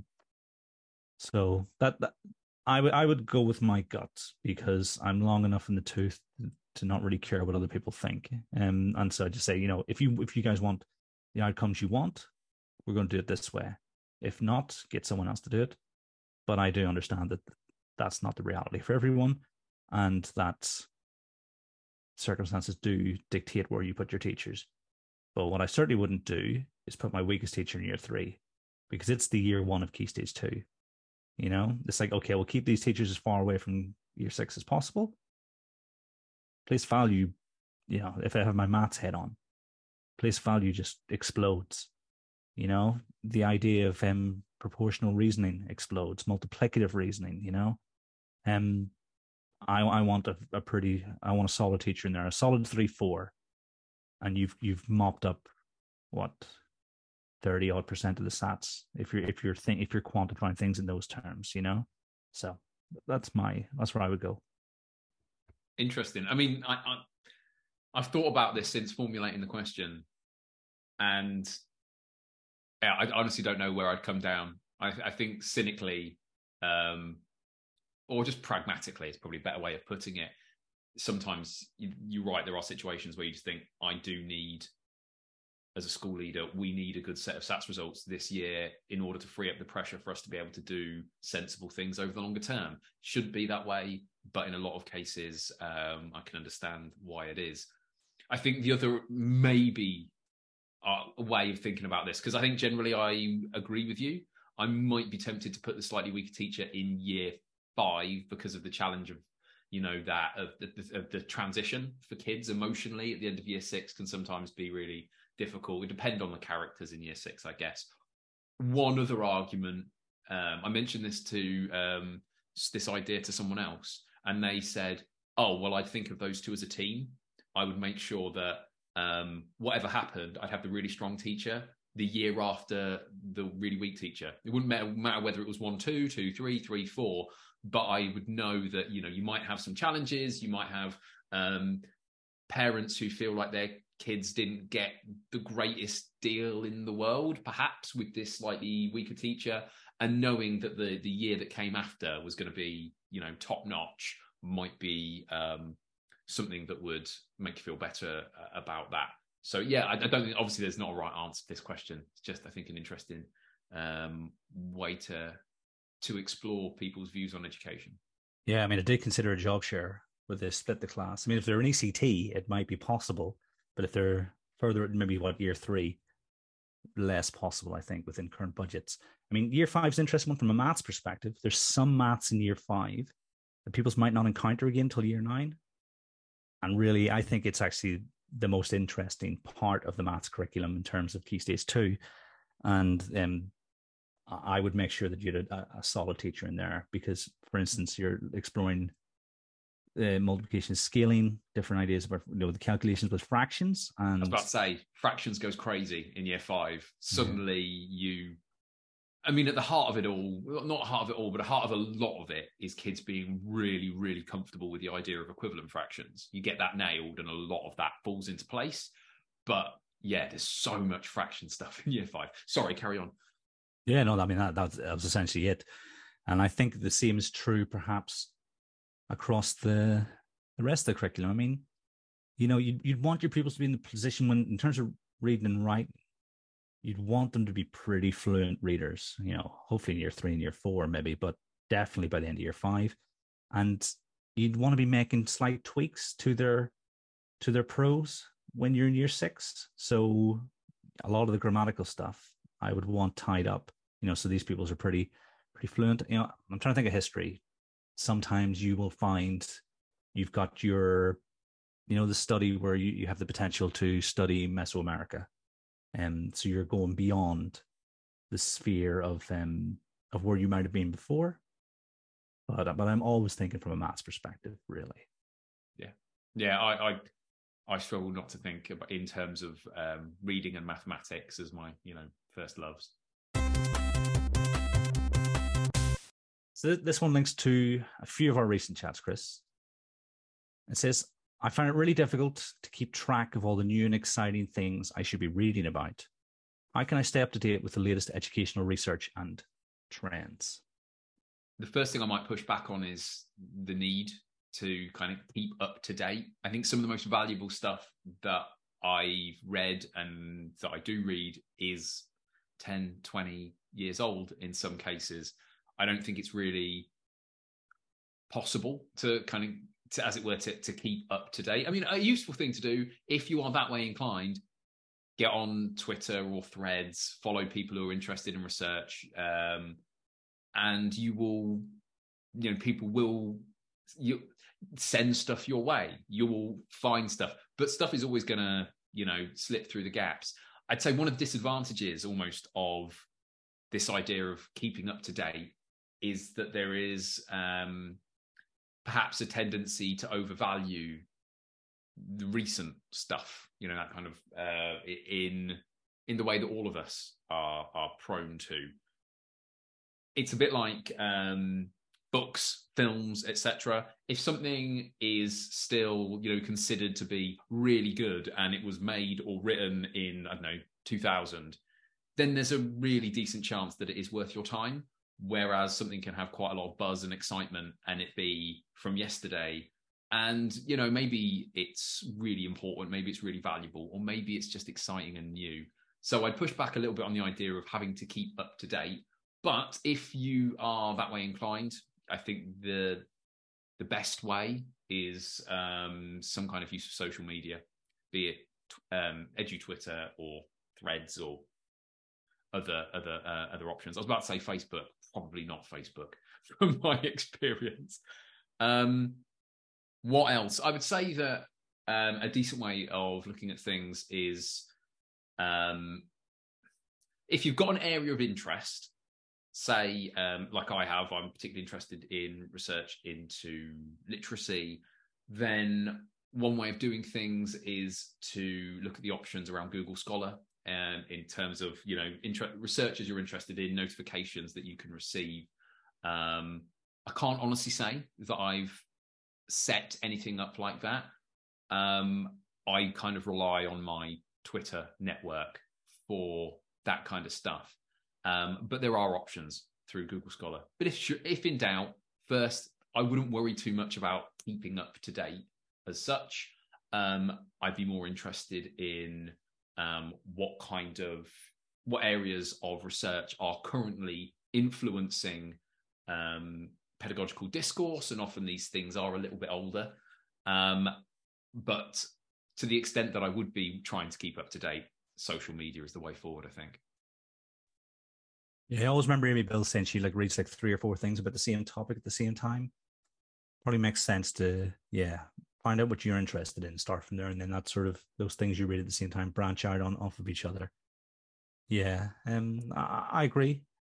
So that I would go with my gut, because I'm long enough in the tooth to not really care what other people think. And so I just say, you know, if you guys want the outcomes you want, we're going to do it this way. If not, get someone else to do it. But I do understand that that's not the reality for everyone, and that circumstances do dictate where you put your teachers. But what I certainly wouldn't do is put my weakest teacher in year 3, because it's the year 1 of Key Stage 2. You know, it's like, okay, we'll keep these teachers as far away from year 6 as possible. Place value, you know, if I have my maths head on, place value just explodes. You know, the idea of proportional reasoning explodes, multiplicative reasoning, you know. I want I want a solid teacher in there, a solid 3-4. And you've mopped up what 30% of the SATs if you're quantifying things in those terms, you know. So that's where I would go. Interesting. I mean, I've thought about this since formulating the question, and yeah, I honestly don't know where I'd come down. I think cynically, or just pragmatically, is probably a better way of putting it. Sometimes you're right. There are situations where you just think, I do need, as a school leader, we need a good set of SATs results this year in order to free up the pressure for us to be able to do sensible things over the longer term. Should be that way, but in a lot of cases, I can understand why it is. I think the other maybe way of thinking about this, because I think generally I agree with you. I might be tempted to put the slightly weaker teacher in year 5 because of the challenge of, you know, that of the transition for kids emotionally at the end of year 6 can sometimes be really difficult. It depends on the characters in year 6, I guess. One other argument, I mentioned this idea to someone else, and they said, oh, well, I'd think of those two as a team. I would make sure that whatever happened, I'd have the really strong teacher the year after the really weak teacher. It wouldn't matter whether it was 1, 2, 2, 3, 3, 4, but I would know that, you know, you might have some challenges. You might have parents who feel like their kids didn't get the greatest deal in the world, perhaps with this slightly weaker teacher, and knowing that the year that came after was going to be, you know, top notch might be something that would make you feel better about that. So yeah, I don't think, obviously there's not a right answer to this question. It's just, I think, an interesting way to explore people's views on education. Yeah, I mean, I did consider a job share where they split the class. I mean, if they're an ECT, it might be possible, but if they're further, maybe year 3, less possible, I think, within current budgets. I mean, year 5 is an interesting one from a maths perspective. There's some maths in year 5 that people might not encounter again until year 9. And really, I think it's actually the most interesting part of the maths curriculum in terms of Key Stage 2. And I would make sure that you had a solid teacher in there because, for instance, you're exploring multiplication, scaling, different ideas about the calculations with fractions. And I was about to say, fractions goes crazy in year 5. Suddenly I mean, at the heart of it all, not heart of it all, but at the heart of a lot of it is kids being really, really comfortable with the idea of equivalent fractions. You get that nailed and a lot of that falls into place. But yeah, there's so much fraction stuff in year 5. Sorry, carry on. Yeah, no, I mean, that was essentially it. And I think the same is true perhaps across the rest of the curriculum. I mean, you'd want your pupils to be in the position when, in terms of reading and writing, you'd want them to be pretty fluent readers, hopefully in year 3 and year 4 maybe, but definitely by the end of year 5. And you'd want to be making slight tweaks to their prose when you're in year 6. So a lot of the grammatical stuff I would want tied up, so these pupils are pretty fluent. I'm trying to think of history. Sometimes you will find you've got your, the study where you have the potential to study Mesoamerica. And so you're going beyond the sphere of where you might have been before. But I'm always thinking from a maths perspective, really. Yeah. I struggle not to think about in terms of reading and mathematics as my, first loves. So this one links to a few of our recent chats, Chris. It says, I find it really difficult to keep track of all the new and exciting things I should be reading about. How can I stay up to date with the latest educational research and trends? The first thing I might push back on is the need to kind of keep up to date. I think some of the most valuable stuff that I've read and that I do read is 10, 20 years old in some cases. I don't think it's really possible to as it were, to keep up to date. I mean, a useful thing to do if you are that way inclined, get on Twitter or Threads, follow people who are interested in research, and you will, people will send stuff your way. You will find stuff, but stuff is always going to, slip through the gaps. I'd say one of the disadvantages almost of this idea of keeping up to date is that there is perhaps a tendency to overvalue the recent stuff, that kind of in the way that all of us are prone to. It's a bit like books, films, etc. If something is still, considered to be really good and it was made or written in, 2000, then there's a really decent chance that it is worth your time. Whereas something can have quite a lot of buzz and excitement and it be from yesterday. And, maybe it's really important, maybe it's really valuable, or maybe it's just exciting and new. So I'd push back a little bit on the idea of having to keep up to date. But if you are that way inclined, I think the best way is some kind of use of social media, be it EduTwitter or Threads or other options. I was about to say Facebook, probably not Facebook from my experience. What else? I would say that a decent way of looking at things is if you've got an area of interest, say like I have, I'm particularly interested in research into literacy, then one way of doing things is to look at the options around Google Scholar. In terms of, researchers you're interested in, notifications that you can receive. I can't honestly say that I've set anything up like that. I kind of rely on my Twitter network for that kind of stuff. But there are options through Google Scholar. But if in doubt, first, I wouldn't worry too much about keeping up to date as such. I'd be more interested in what areas of research are currently influencing pedagogical discourse, and often these things are a little bit older. But to the extent that I would be trying to keep up to date, social media is the way forward, I think. Yeah, I always remember Amy Bill saying she like reads like 3 or 4 things about the same topic at the same time. Probably makes sense to, find out what you're interested in, start from there, and then that sort of those things you read at the same time branch out on off of each other. Yeah, I agree.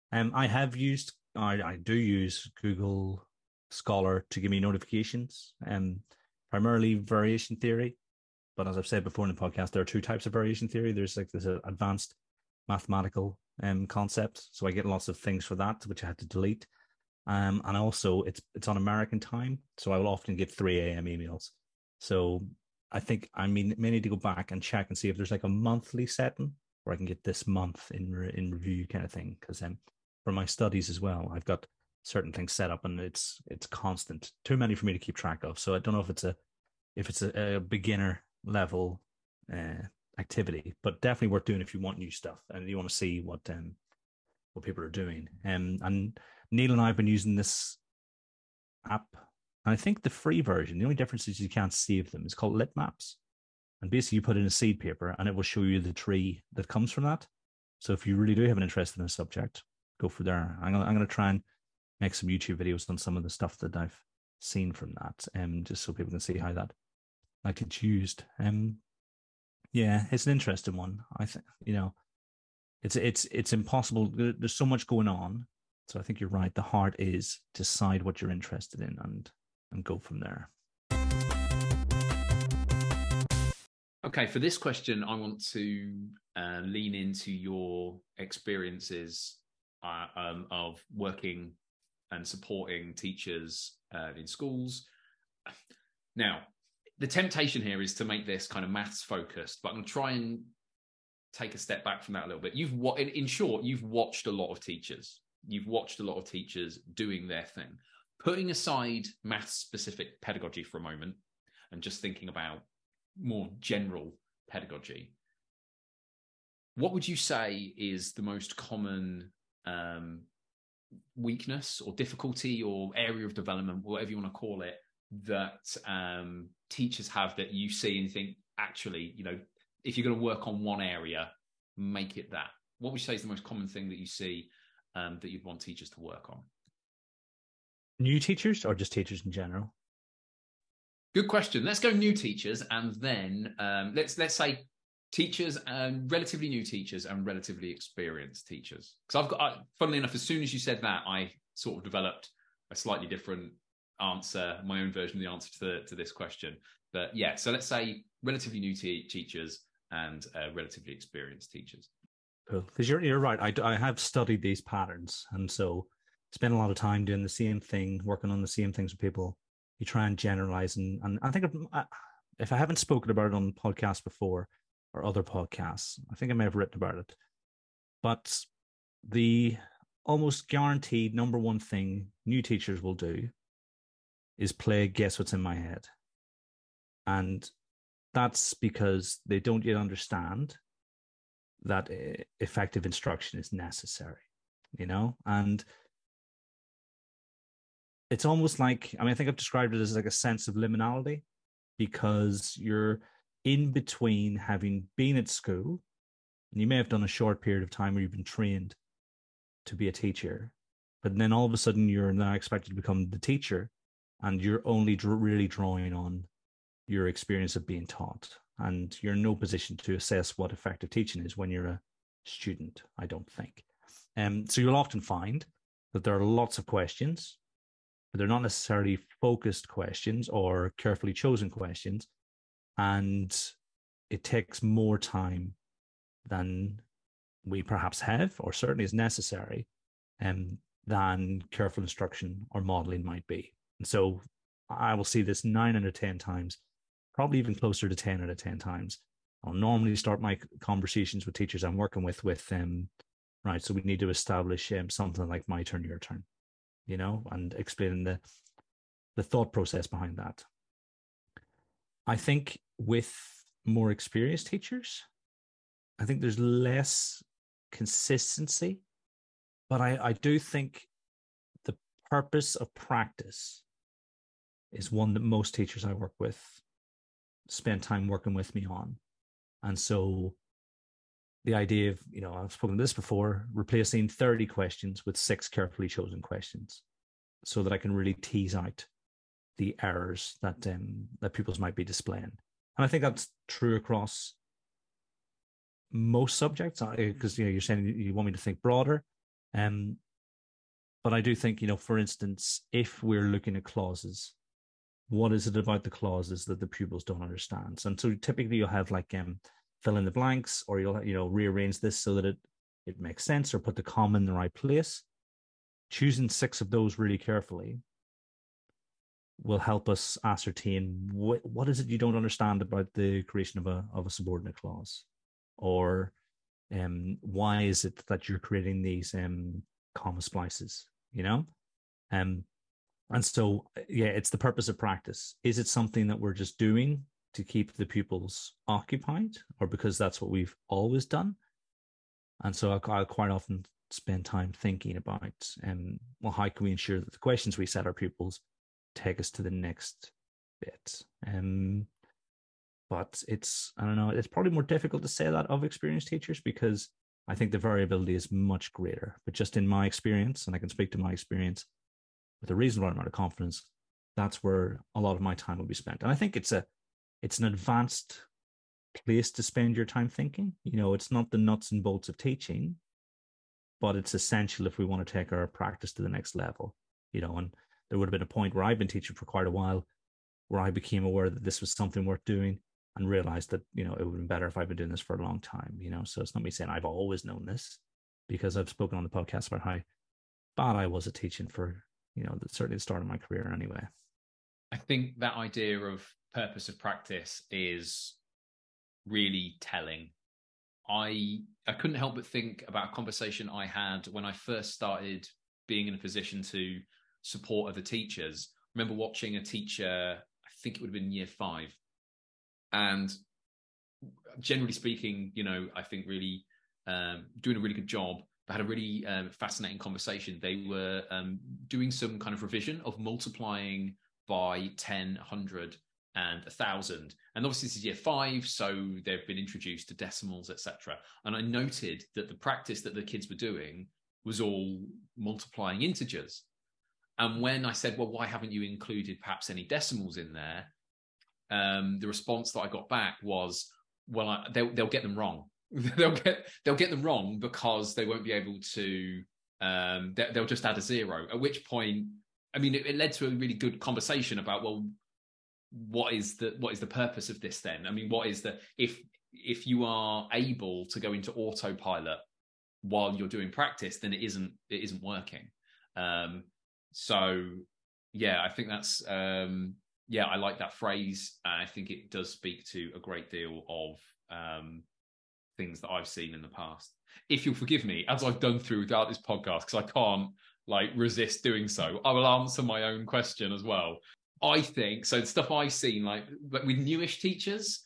I do use Google Scholar to give me notifications, primarily variation theory. But as I've said before in the podcast, there are 2 types of variation theory. There's like this advanced mathematical concept. So I get lots of things for that, which I had to delete. And also it's on American time. So I will often get 3 a.m. emails. So I think I may need to go back and check and see if there's like a monthly setting where I can get this month in review kind of thing. Because for my studies as well, I've got certain things set up and it's constant. Too many for me to keep track of. So I don't know if it's a beginner level activity, but definitely worth doing if you want new stuff and you want to see what people are doing. And Neil and I have been using this app, and I think the free version, the only difference is you can't save them. It's called Lit Maps, and basically you put in a seed paper and it will show you the tree that comes from that. So if you really do have an interest in a subject, go for there. I'm gonna try and make some YouTube videos on some of the stuff that I've seen from that, just so people can see how that gets used. Yeah, it's an interesting one. I think it's impossible. There's so much going on, so I think you're right. The heart is decide what you're interested in and go from there. Okay, for this question, I want to lean into your experiences of working and supporting teachers in schools. Now, the temptation here is to make this kind of maths focused, but I'm going to try and take a step back from that a little bit. In short, you've watched a lot of teachers. You've watched a lot of teachers doing their thing. Putting aside maths-specific pedagogy for a moment and just thinking about more general pedagogy, what would you say is the most common weakness or difficulty or area of development, whatever you want to call it, that teachers have that you see and think, actually, if you're going to work on one area, make it that? What would you say is the most common thing that you see that you'd want teachers to work on? New teachers or just teachers in general? Good question. Let's go new teachers, and then let's say teachers and relatively new teachers and relatively experienced teachers. Because funnily enough, as soon as you said that, I sort of developed a slightly different answer, my own version of the answer to this question. But yeah, so let's say relatively new teachers and relatively experienced teachers. Cool. Because you're right. I have studied these patterns, and so spend a lot of time doing the same thing, working on the same things with people. You try and generalize, and I think if I haven't spoken about it on podcasts before or other podcasts, I think I may have written about it. But the almost guaranteed number one thing new teachers will do is play guess what's in my head. And that's because they don't yet understand that effective instruction is necessary, and it's almost like, I think I've described it as like a sense of liminality, because you're in between having been at school, and you may have done a short period of time where you've been trained to be a teacher, but then all of a sudden you're now expected to become the teacher, and you're only really drawing on your experience of being taught, and you're in no position to assess what effective teaching is when you're a student, I don't think. So you'll often find that there are lots of questions, but they're not necessarily focused questions or carefully chosen questions, and it takes more time than we perhaps have, or certainly is necessary, than careful instruction or modeling might be. And so I will see this 9 out of 10 times, probably even closer to 10 out of 10 times. I'll normally start my conversations with teachers I'm working with right, so we need to establish something like my turn, your turn, and explaining the thought process behind that. I think with more experienced teachers, I think there's less consistency, but I do think the purpose of practice is one that most teachers I work with spent time working with me on. And so the idea of, I've spoken to this before, replacing 30 questions with 6 carefully chosen questions so that I can really tease out the errors that pupils might be displaying. And I think that's true across most subjects, because you're saying you want me to think broader. But I do think, for instance, if we're looking at clauses, what is it about the clauses that the pupils don't understand? And so typically you'll have like fill in the blanks, or you'll rearrange this so that it makes sense, or put the comma in the right place. Choosing 6 of those really carefully will help us ascertain what is it you don't understand about the creation of a subordinate clause, or why is it that you're creating these comma splices, and so, it's the purpose of practice. Is it something that we're just doing to keep the pupils occupied, or because that's what we've always done? And so I'll quite often spend time thinking about, how can we ensure that the questions we set our pupils take us to the next bit? But I don't know, it's probably more difficult to say that of experienced teachers, because I think the variability is much greater. But just in my experience, and I can speak to my experience with a reasonable amount of confidence, that's where a lot of my time will be spent. And I think it's an advanced place to spend your time thinking. It's not the nuts and bolts of teaching, but it's essential if we want to take our practice to the next level. And there would have been a point where I've been teaching for quite a while where I became aware that this was something worth doing, and realized that, it would have been better if I'd been doing this for a long time, So it's not me saying I've always known this, because I've spoken on the podcast about how bad I was at teaching for, certainly the start of my career anyway. I think that idea of purpose of practice is really telling. I couldn't help but think about a conversation I had when I first started being in a position to support other teachers. I remember watching a teacher, I think it would have been year 5. And generally speaking, I think really doing a really good job, but had a really fascinating conversation. They were doing some kind of revision of multiplying by 10, 100, and 1,000. And obviously this is year 5, so they've been introduced to decimals, etc. And I noted that the practice that the kids were doing was all multiplying integers. And when I said, well, why haven't you included perhaps any decimals in there? The response that I got back was, well, they'll get them wrong. they'll get them wrong because they won't be able to. They'll just add a 0. At which point, I mean, it led to a really good conversation about, well, what is the purpose of this then? I mean, what is if you are able to go into autopilot while you're doing practice, then it isn't working. So yeah, I think that's I like that phrase. I think it does speak to a great deal of things that I've seen in the past. If you'll forgive me, as I've done throughout this podcast, because I can't resist doing so, I will answer my own question as well. I think so. The stuff I've seen, like with newish teachers,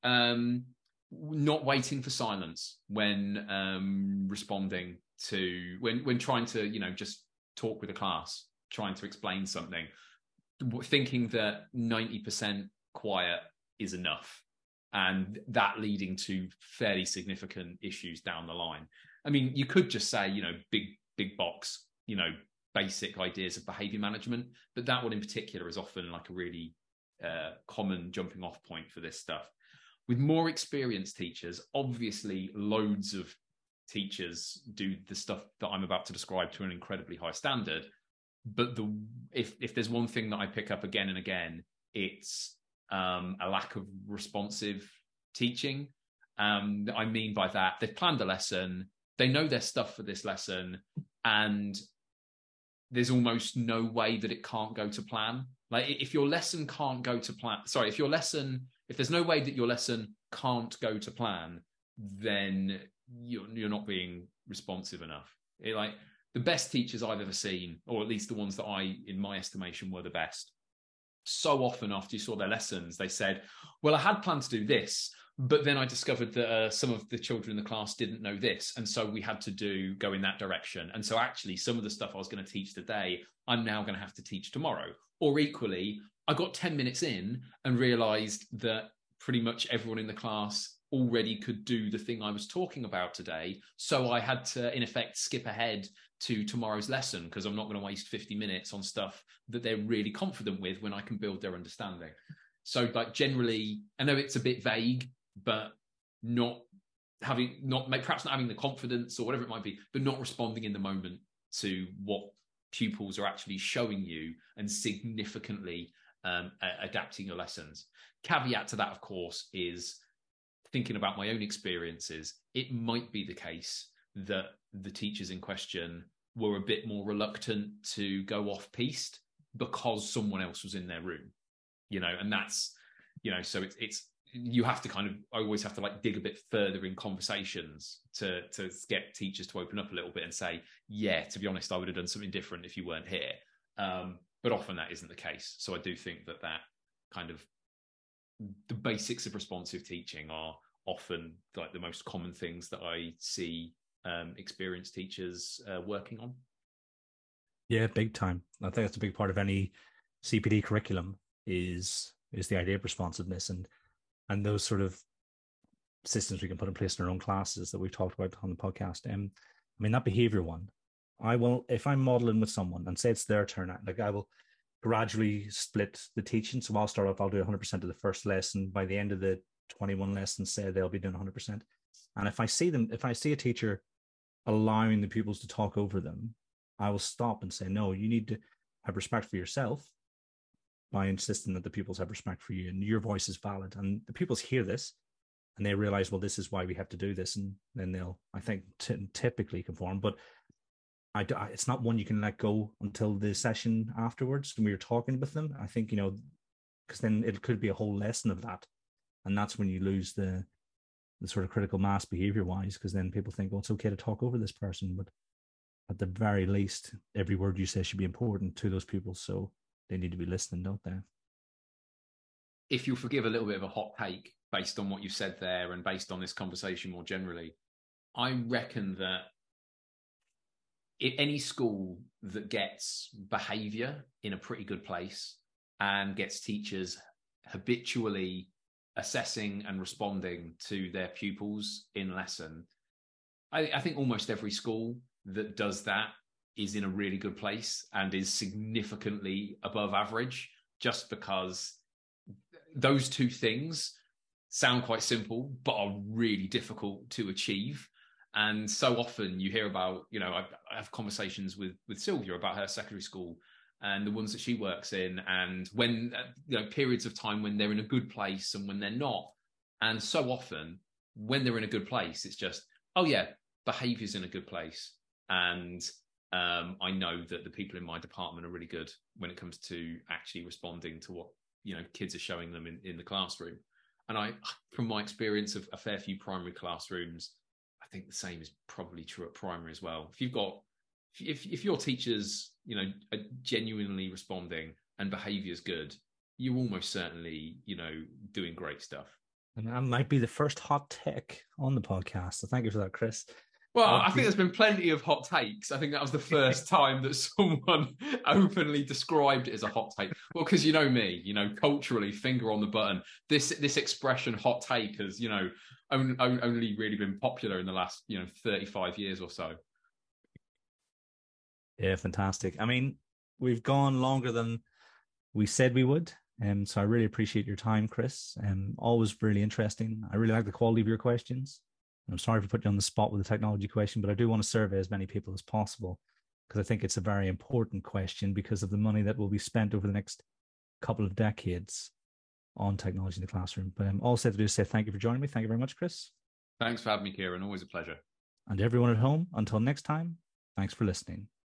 not waiting for silence when responding to when trying to just talk with a class, trying to explain something, thinking that 90% quiet is enough, and that leading to fairly significant issues down the line. I mean, you could just say, big box, basic ideas of behavior management, but that one in particular is often like a really common jumping off point for this stuff. With more experienced teachers, obviously loads of teachers do the stuff that I'm about to describe to an incredibly high standard. But if there's one thing that I pick up again and again, it's a lack of responsive teaching. I mean by that, they've planned a lesson, they know their stuff for this lesson, and there's almost no way that it can't go to plan. Like if your lesson can't go to plan, if there's no way that your lesson can't go to plan, then you're not being responsive enough. The best teachers I've ever seen, or at least the ones that in my estimation, were the best. So often after you saw their lessons, they said, well, I had planned to do this, but then I discovered that some of the children in the class didn't know this. And so we had to go in that direction. And so actually some of the stuff I was going to teach today, I'm now going to have to teach tomorrow. Or equally, I got 10 minutes in and realized that pretty much everyone in the class already could do the thing I was talking about today. So I had to, in effect, skip ahead to tomorrow's lesson because I'm not going to waste 50 minutes on stuff that they're really confident with when I can build their understanding. So like generally, I know it's a bit vague, but perhaps not having the confidence or whatever it might be, but not responding in the moment to what pupils are actually showing you and significantly adapting your lessons. Caveat to that, of course, is thinking about my own experiences. It might be the case that the teachers in question were a bit more reluctant to go off-piste because someone else was in their room, and that's, so it's you have to I always have to like dig a bit further in conversations to get teachers to open up a little bit and say, yeah, to be honest, I would have done something different if you weren't here. But often that isn't the case. So I do think that kind of the basics of responsive teaching are often like the most common things that I see experienced teachers working on. Yeah, big time. I think that's a big part of any CPD curriculum is the idea of responsiveness and those sort of systems we can put in place in our own classes that we've talked about on the podcast. I mean, that behavior one, I will, if I'm modeling with someone and say it's their turn, like I will gradually split the teaching. So I'll start off, I'll do 100% of the first lesson. By the end of the 21 lessons, say they'll be doing 100%. And if I see a teacher allowing the pupils to talk over them, I will stop and say, no, you need to have respect for yourself by insisting that the pupils have respect for you and your voice is valid. And the pupils hear this and they realize, well, this is why we have to do this. And then they'll, I think, typically conform. But it's not one you can let go until the session afterwards when we're talking with them. I think, because then it could be a whole lesson of that. And that's when you lose the sort of critical mass behavior wise, because then people think, well, it's okay to talk over this person. But at the very least, every word you say should be important to those pupils. So they need to be listening, don't they? If you'll forgive a little bit of a hot take based on what you said there and based on this conversation more generally, I reckon that any school that gets behavior in a pretty good place and gets teachers habitually assessing and responding to their pupils in lesson, I think almost every school that does that is in a really good place and is significantly above average, just because those two things sound quite simple, but are really difficult to achieve. And so often you hear about, I have conversations with Sylvia about her secondary school and the ones that she works in, and when, periods of time when they're in a good place and when they're not. And so often when they're in a good place, it's just, oh yeah, behavior's in a good place. And I know that the people in my department are really good when it comes to actually responding to what, kids are showing them in the classroom. And from my experience of a fair few primary classrooms, I think the same is probably true at primary as well. If your teachers, are genuinely responding and behaviour is good, you're almost certainly, doing great stuff. And that might be the first hot take on the podcast. So thank you for that, Chris. Well, I think there's been plenty of hot takes. I think that was the first time that someone openly described it as a hot take. Well, because you know me, culturally, finger on the button. This expression "hot take" has, only really been popular in the last, 35 years or so. Yeah, fantastic. I mean, we've gone longer than we said we would. So I really appreciate your time, Chris. Always really interesting. I really like the quality of your questions. I'm sorry for putting you on the spot with the technology question, but I do want to survey as many people as possible because I think it's a very important question because of the money that will be spent over the next couple of decades on technology in the classroom. But all I said to do is say thank you for joining me. Thank you very much, Chris. Thanks for having me, Kieran. Always a pleasure. And everyone at home, until next time, thanks for listening.